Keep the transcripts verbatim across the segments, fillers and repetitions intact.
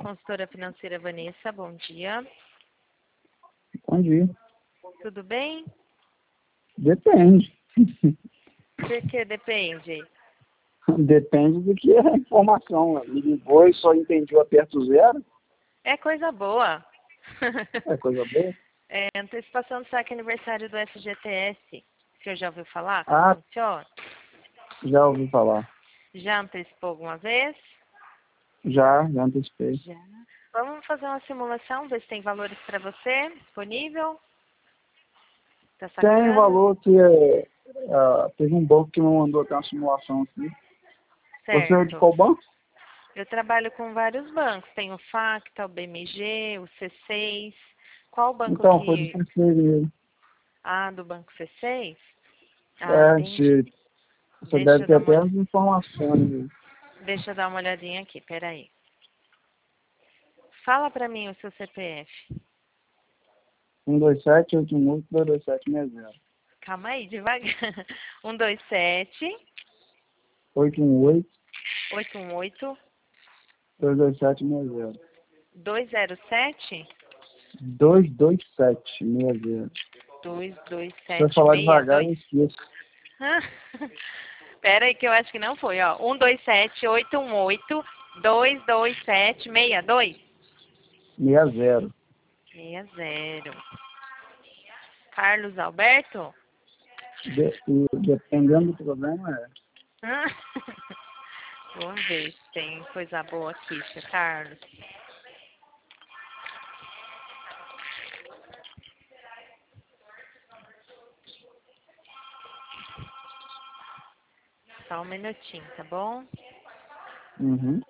consultora financeira Vanessa, bom dia. Bom dia. Tudo bem? Depende. Por que depende? Depende do que é a informação. Me ligou e só entendi o aperto zero. É coisa boa. É coisa boa. É antecipação do saque aniversário do F G T S. O senhor já ouviu falar? Como Ah, funciona? já ouvi falar. Já antecipou alguma vez? Já, já antecipei. Já. Vamos fazer uma simulação, ver se tem valores para você disponível. Tá Tem sacando? valor que é, é, teve um banco que me mandou até uma simulação aqui. Você é de Certo. qual banco? Eu trabalho com vários bancos. Tem o Facta, o B M G, o C seis. Qual banco Então, foi do que... terceiro. Ah, do banco C seis? Ah, É, entendi. se, você Deixa deve eu ter dar uma, até olh- as informações. Deixa eu dar uma olhadinha aqui, peraí. Fala pra mim o seu C P F. um dois sete, oito um oito, dois dois sete, seis zero. Calma aí, devagar. um dois sete, oito um oito, oito um oito, dois dois sete, seis zero. dois zero sete, dois dois sete, seis zero. dois dois Se eu sete falar seis devagar, eu dois. esqueço. Pera aí que eu acho que não foi, ó. um dois sete, oito um oito, dois dois sete, seis dois. seis zero. seis zero. Carlos Alberto? De, e dependendo do problema, é. Vamos ver se tem coisa boa aqui, seu Carlos. Só um minutinho, tá bom? Uhum.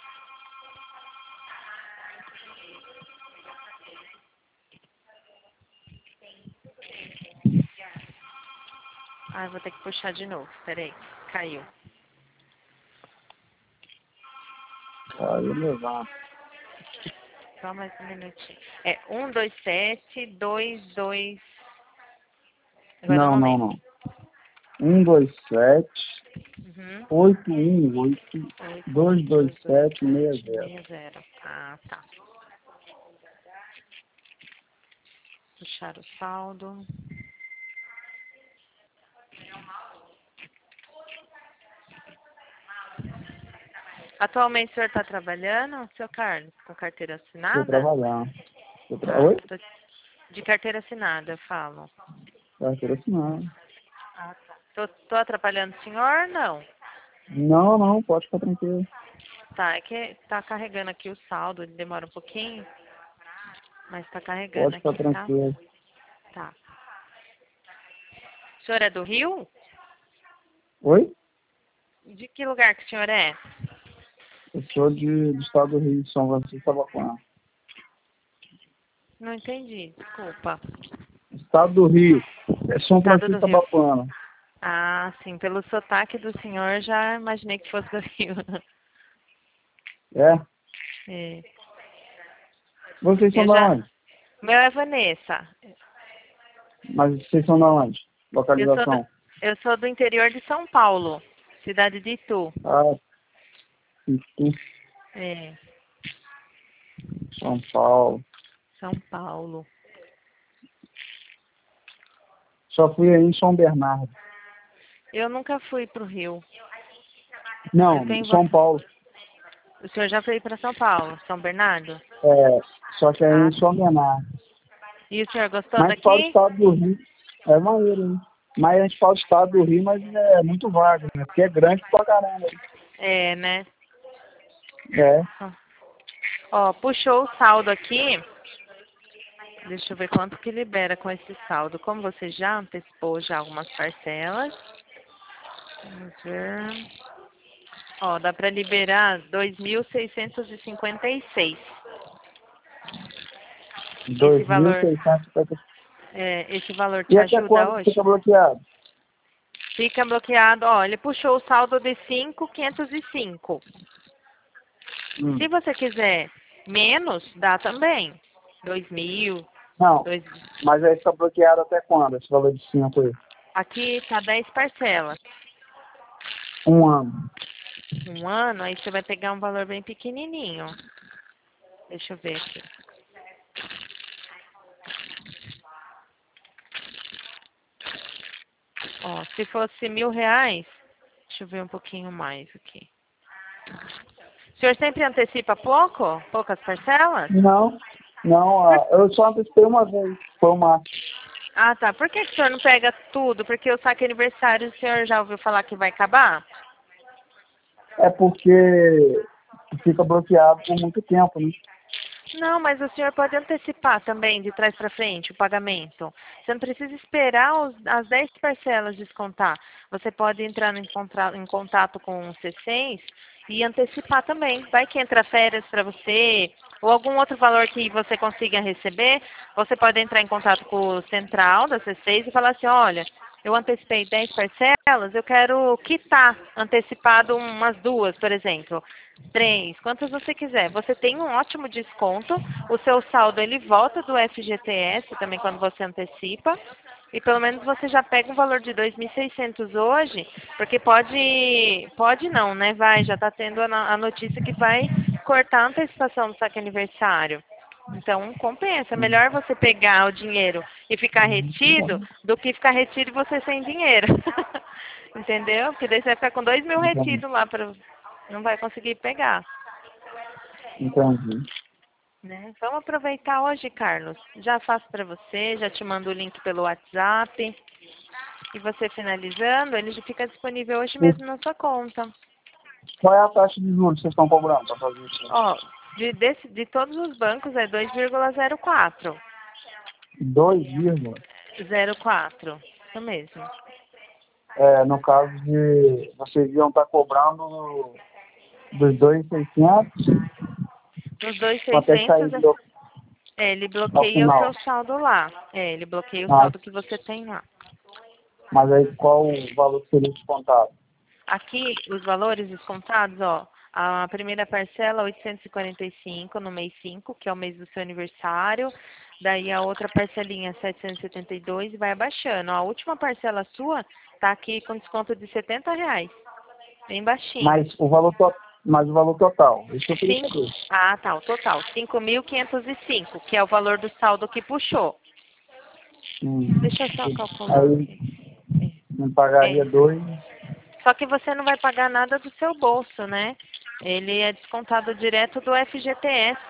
Ah, eu vou ter que puxar de novo. Peraí, caiu. Aí levar. Só mais um minutinho. É um dois sete, dois dois. Agora eu Não, não não, lembro. não. um dois sete, Uhum. oito um oito, oito dois um dois dois dois sete, seis sete zero. seis zero. Ah, tá. Puxar o saldo. Atualmente o senhor está trabalhando, seu Carlos, com carteira Estou assinada? trabalhando. Tô tra... Ah, Oi? tô- de carteira assinada, eu falo. Carteira assinada. Ah, tá. Tô, tô atrapalhando o senhor? Não. Não, não, pode ficar tranquilo. Tá, é que tá carregando aqui o saldo, ele demora um pouquinho, mas tá carregando Pode ficar aqui, tá? tranquilo. Tá. O senhor é do Rio? Oi? De que lugar que o senhor é? Eu sou de, do estado do Rio, de São Francisco, Tabapuã. Não entendi, desculpa. Estado do Rio. É São Estado do Francisco, Rio. Tabapuã. Ah, sim, pelo sotaque do senhor já imaginei que fosse do Rio. É? É. Vocês são Eu da já. onde? Meu é Vanessa. Mas vocês são da onde? Eu sou do, Localização? eu sou do interior de São Paulo, cidade de Itu. Ah, Itu, É, São Paulo. São Paulo. Só fui aí em São Bernardo. Eu nunca fui pro Rio. Eu Não, tenho São vontade. Paulo. O senhor já foi para São Paulo, São Bernardo? É, só que aí Ah, em São Bernardo. e o senhor gostou Mas para o daqui? estado do Rio, é maneiro, hein? Mas a gente fala do estado do Rio, mas é muito vago, né? Porque é grande pra caramba. É, né? É. Ó, puxou o saldo aqui. Deixa eu ver quanto que libera com esse saldo. Como você já antecipou já algumas parcelas. Vamos ver. Ó, dá para liberar dois mil seiscentos e cinquenta e seis. Esse valor, dois mil e seiscentos e cinquenta. é, esse valor E te até ajuda quando hoje? fica bloqueado? Fica bloqueado, ó, ele puxou o saldo de cinco mil quinhentos e cinco. Hum. Se você quiser menos, dá também. dois mil, Não, dois... mas aí fica bloqueado até quando? Esse valor de cinco aí? Aqui tá dez parcelas. Um ano. Um ano, aí você vai pegar um valor bem pequenininho. Deixa eu ver aqui. Ó, se fosse mil reais, deixa eu ver um pouquinho mais aqui. O senhor sempre antecipa pouco? Poucas parcelas? Não, não, ah, eu só antecipei uma vez, foi uma. Ah, tá. Por que, que o senhor não pega tudo? Porque o saque aniversário, o senhor já ouviu falar que vai acabar? É porque fica bloqueado por muito tempo, né? Não, mas o senhor pode antecipar também, de trás para frente, o pagamento. Você não precisa esperar os, as dez parcelas descontar. Você pode entrar em, contra, em contato com o C seis e antecipar também. Vai que entra férias para você, ou algum outro valor que você consiga receber, você pode entrar em contato com o central da C seis e falar assim, olha, eu antecipei dez parcelas, eu quero quitar antecipado umas duas, por exemplo. Três, quantas você quiser. Você tem um ótimo desconto. O seu saldo ele volta do F G T S também quando você antecipa. E pelo menos você já pega um valor de dois mil e seiscentos hoje, porque pode, pode não, né? Vai, já está tendo a, a notícia que vai cortar a antecipação do saque aniversário. Então compensa. É melhor você pegar o dinheiro e ficar retido do que ficar retido e você sem dinheiro. Entendeu? Porque daí você vai ficar com dois mil Entendi. retidos lá para não vai conseguir pegar, Entendi. né? Vamos aproveitar hoje, Carlos. Já faço para você, já te mando o link pelo WhatsApp. E você finalizando, ele já fica disponível hoje mesmo na sua conta. Qual é a taxa de juros que vocês estão cobrando para fazer isso? Ó, de, desse, de todos os bancos é dois vírgula zero quatro. Dois vírgula. zero quatro, isso mesmo. É, no caso de vocês iam estar cobrando dos dois mil e seiscentos Nos dois mil e até sair seiscentos, do, é, ele ao bloqueia o final. seu saldo lá. É, ele bloqueia o Mas, saldo que você tem lá. mas aí qual o valor que seria descontado? Aqui, os valores descontados, ó, a primeira parcela oitocentos e quarenta e cinco no mês cinco, que é o mês do seu aniversário. Daí a outra parcelinha setecentos e setenta e dois e vai abaixando. A última parcela sua tá aqui com desconto de setenta reais. Bem baixinho. Mas o valor, to mas o valor total, isso que eu queria Cinco, saber. ah, tá, o total. cinco mil quinhentos e cinco, que é o valor do saldo que puxou. Hum. Deixa eu só calcular Aí aqui. não É. pagaria dois. Só que você não vai pagar nada do seu bolso, né? Ele é descontado direto do F G T S.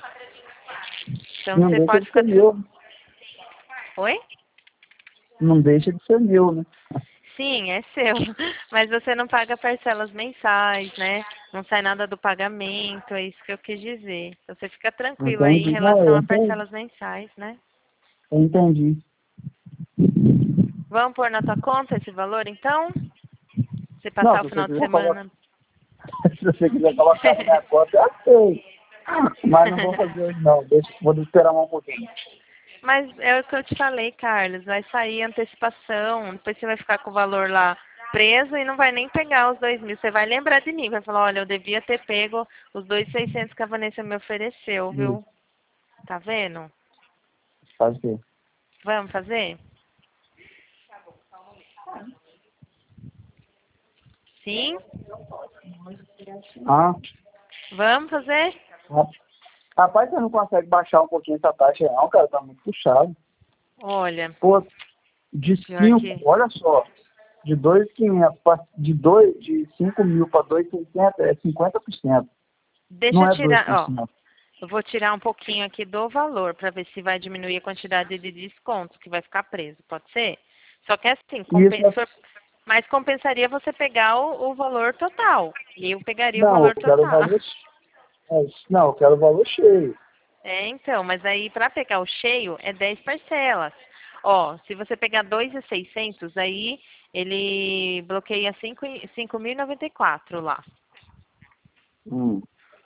Então Não você deixa pode de ficar ser meu. tranquilo. Oi? Não deixa de ser meu, né? Sim, é seu. Mas você não paga parcelas mensais, né? Não sai nada do pagamento, é isso que eu quis dizer. Então você fica tranquilo aí em Entendi. Não, relação eu a entendi. parcelas mensais, né? Eu entendi. Vamos pôr na tua conta esse valor, então? Você Não, passar se o você final de quiser colocar, semana. se você quiser colocar na minha conta, eu aceito. Mas não vou fazer hoje não. Deixa, vou esperar mais um pouquinho. Mas é o que eu te falei, Carlos. Vai sair antecipação, depois você vai ficar com o valor lá preso e não vai nem pegar os dois mil. Você vai lembrar de mim, vai falar, olha, eu devia ter pego os dois mil e seiscentos que a Vanessa me ofereceu, Hum. viu? Tá vendo? Faz o quê? Vamos fazer? Sim? Ah, Vamos fazer? rapaz, você não consegue baixar um pouquinho essa taxa não, cara, tá muito puxado. Olha, Pô, de pior cinco, que... olha só, de dois mil e quinhentos para de dois, de cinco mil para dois mil e seiscentos é cinquenta por cento. Deixa Não eu é dois tirar, por ó. cento. Eu vou tirar um pouquinho aqui do valor para ver se vai diminuir a quantidade de descontos que vai ficar preso. Pode ser? Só que assim, Isso é, compensa, mas compensaria você pegar o, o valor total. E eu pegaria o não, eu valor quero o total. valor, é, não, eu quero o valor cheio. É, então, mas aí para pegar o cheio é dez parcelas. Ó, se você pegar dois mil e seiscentos, aí ele bloqueia cinco mil e noventa e quatro lá. Hum.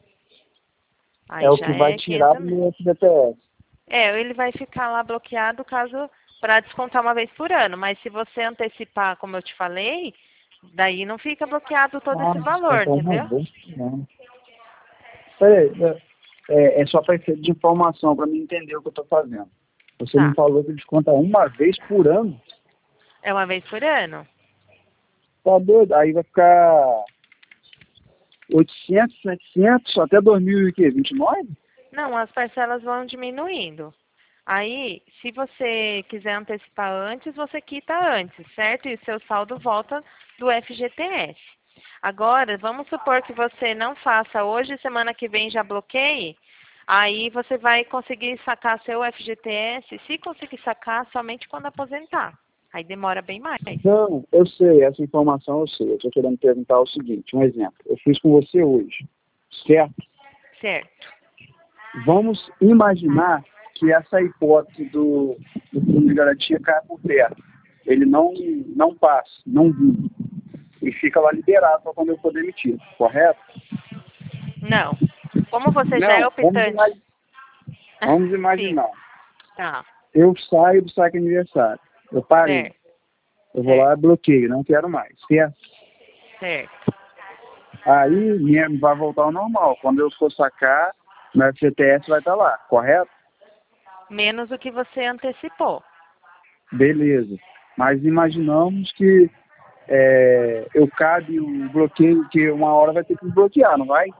É Aí o já que vai é tirar quinhentos do mil. meu F G T S. É, ele vai ficar lá bloqueado caso para descontar uma vez por ano, mas se você antecipar, como eu te falei, daí não fica bloqueado todo Ah, esse valor, descontar uma entendeu? vez. Não. Peraí, é, é é só para efeito de informação, para mim entender o que eu estou fazendo. Você me Tá. falou que desconta uma vez por ano. É uma vez por ano? Tá doido? Aí vai ficar oitocentos, setecentos, até dois mil e vinte e nove? Não, as parcelas vão diminuindo. Aí, se você quiser antecipar antes, você quita antes, certo? E o seu saldo volta do F G T S. Agora, vamos supor que você não faça hoje, semana que vem já bloqueie, aí você vai conseguir sacar seu F G T S, se conseguir sacar, somente quando aposentar. Aí demora bem mais. Não, eu sei, essa informação eu sei. Eu estou querendo perguntar o seguinte, um exemplo. Eu fiz com você hoje, certo? Certo. Vamos imaginar que essa hipótese do, do fundo de garantia cai por terra. Ele não, não passa, não vive. E fica lá liberado para quando eu for demitido, correto? Não. Como você Não, já é vamos, optante... imagi vamos Sim. imaginar. Tá. Eu saio do saque aniversário. Eu parei. Certo. Eu vou Certo. lá e bloqueio, não quero mais, certo? Certo. Aí minha, vai voltar ao normal. Quando eu for sacar, meu F G T S vai estar lá, correto? Menos o que você antecipou. Beleza. Mas imaginamos que é, eu cabe o bloqueio, que uma hora vai ter que desbloquear, não vai?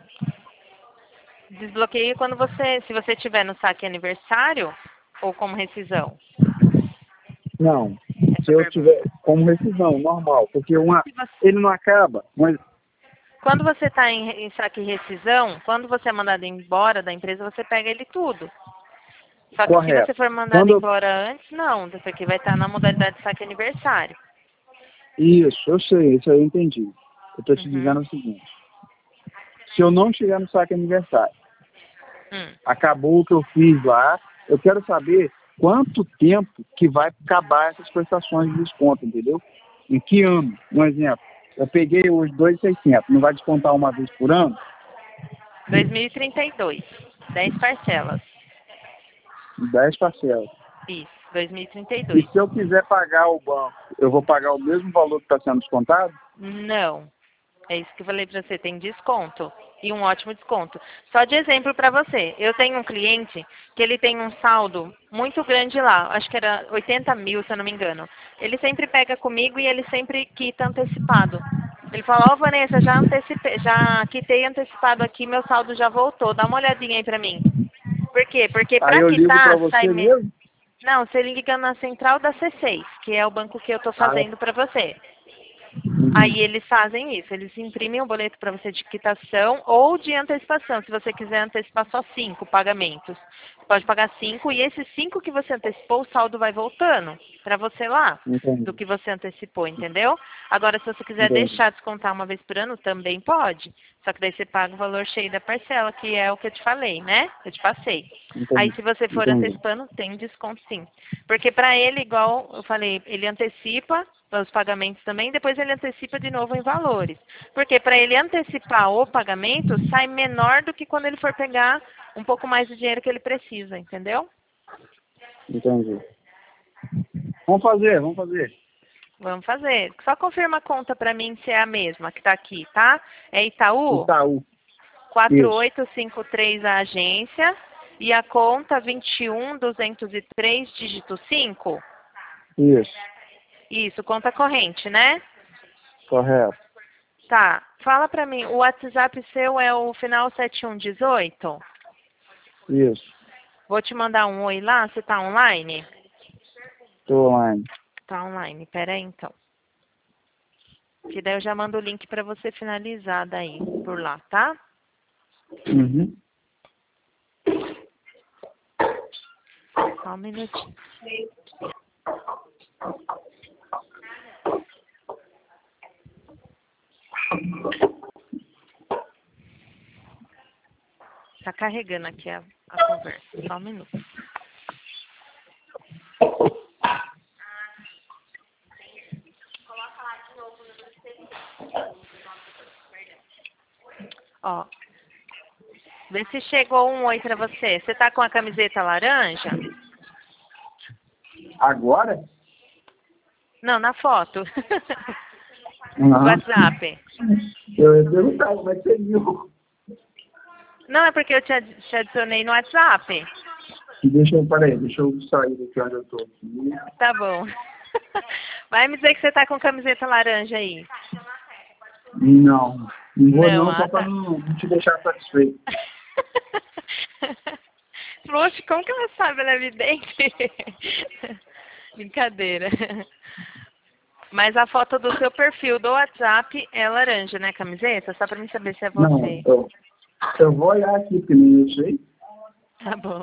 Desbloqueio quando você, se você tiver no saque aniversário ou como rescisão? Não. Essa Se eu pergunta. tiver como rescisão, normal. Porque uma, Se você- ele não acaba. Mas, Quando você está em, em saque rescisão, quando você é mandado embora da empresa, você pega ele tudo. Só que se correto. você for mandado Quando eu, embora antes, não. Porque vai estar na modalidade de saque aniversário. isso, eu sei, isso aí eu entendi. Eu estou te Uhum. dizendo o seguinte. Se eu não chegar no saque aniversário, Hum. acabou o que eu fiz lá, eu quero saber quanto tempo que vai acabar essas prestações de desconto, entendeu? Em que ano? Um exemplo. Eu peguei hoje dois mil e seiscentos, não vai descontar uma vez por ano? dois mil e trinta e dois. dez parcelas. dez parcelas. Isso, dois mil e trinta e E dois. se eu quiser pagar o banco, eu vou pagar o mesmo valor que está sendo descontado? Não. É isso que eu falei para você, tem desconto. E um ótimo desconto. Só de exemplo para você, eu tenho um cliente que ele tem um saldo muito grande lá, acho que era oitenta mil, se eu não me engano. Ele sempre pega comigo e ele sempre quita antecipado. Ele fala, ó, Vanessa, já antecipei, já quitei antecipado aqui, meu saldo já voltou, dá uma olhadinha aí para mim. Por quê? Porque Aí para eu ligo para quitar, sai... você Me... mesmo? Não, você liga na central da C seis, que é o banco que eu estou Ah, fazendo para você. uhum. Aí eles fazem isso, eles imprimem um boleto para você de quitação ou de antecipação, se você quiser antecipar só cinco pagamentos. Você pode pagar cinco e esses cinco que você antecipou, o saldo vai voltando para você lá, do Entendi, que você antecipou, entendeu? Agora, se você quiser entendi, deixar descontar uma vez por ano, também pode. Só que daí você paga o valor cheio da parcela, que é o que eu te falei, né? Eu te passei. Aí, entendi, se você for entendi, antecipando, tem desconto sim. Porque para ele, igual eu falei, ele antecipa os pagamentos também, depois ele antecipa de novo em valores. Porque para ele antecipar o pagamento, sai menor do que quando ele for pegar um pouco mais do dinheiro que ele precisa, entendeu? entendi. Vamos fazer, vamos fazer. Vamos fazer. Só confirma a conta para mim se é a mesma que está aqui, tá? É Itaú Itaú, quatro isso, oito cinco três a agência e a conta vinte e um duzentos e três dígito cinco. isso, Isso, conta corrente, né? correto, Tá. Fala pra mim, o WhatsApp seu é o final sete um um oito? isso, Vou te mandar um oi lá, você tá online? estou online. Tá online, pera aí então. Que daí eu já mando o link pra você finalizar daí, por lá, tá? Uhum. Só um minutinho. Tá carregando aqui a, a conversa, só um minuto. Ó, vê se chegou um oi pra você. Você tá com a camiseta laranja? Agora? Não, na foto. Uhum. WhatsApp. Eu ia perguntar como é que você viu. Não, é porque eu te, ad- te adicionei no WhatsApp. Deixa eu, peraí, deixa eu sair daqui onde eu tô aqui. Tá bom. Vai me dizer que você tá com camiseta laranja aí. Não, não vou Não, não, ah, só pra tá. não, não te deixar satisfeito. falou, oxe, como que ela sabe? Ela é vidente? Brincadeira. Mas a foto do seu perfil do WhatsApp é laranja, né, camiseta? Só pra mim saber se é Não, você. eu, eu vou olhar aqui, porque nem eu sei. Tá bom.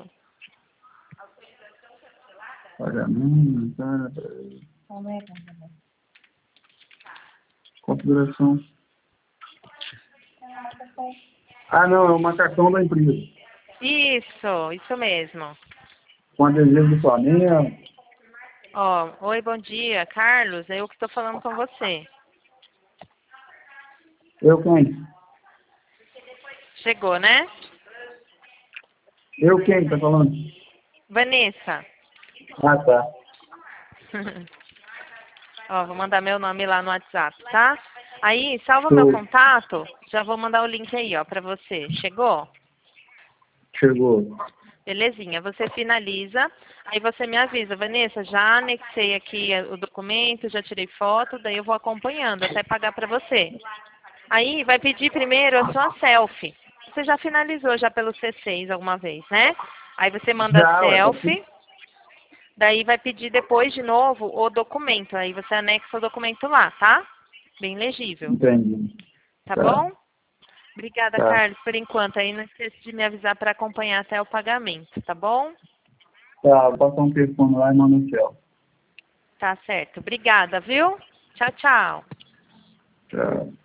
Pagamento, tá, configuração. Ah, não, é o macacão da empresa. Isso, isso mesmo. Com adesivo do Flamengo. Ó, oi, bom dia, Carlos, é eu que tô falando com você. Eu quem? Chegou, né? Eu quem tá falando? Vanessa. Ah, tá. Ó, vou mandar meu nome lá no WhatsApp, tá? Aí, salva Show. meu contato, já vou mandar o link aí, ó, pra você. Chegou? Chegou. Belezinha, você finaliza, aí você me avisa, Vanessa, já anexei aqui o documento, já tirei foto, daí eu vou acompanhando até pagar pra você. Aí vai pedir primeiro a sua selfie. Você já finalizou já pelo C seis alguma vez, né? Aí você manda a Já, ué, tá selfie, daí vai pedir depois de novo o documento, aí você anexa o documento lá, tá? Bem legível, entendi. tá Tá, bom? Obrigada, tá. Carlos, por enquanto. Aí não esqueça de me avisar para acompanhar até o pagamento, tá bom? Tá, vou passar um telefone lá e manda no céu. Tá certo. Obrigada, viu? Tchau, tchau. Tchau.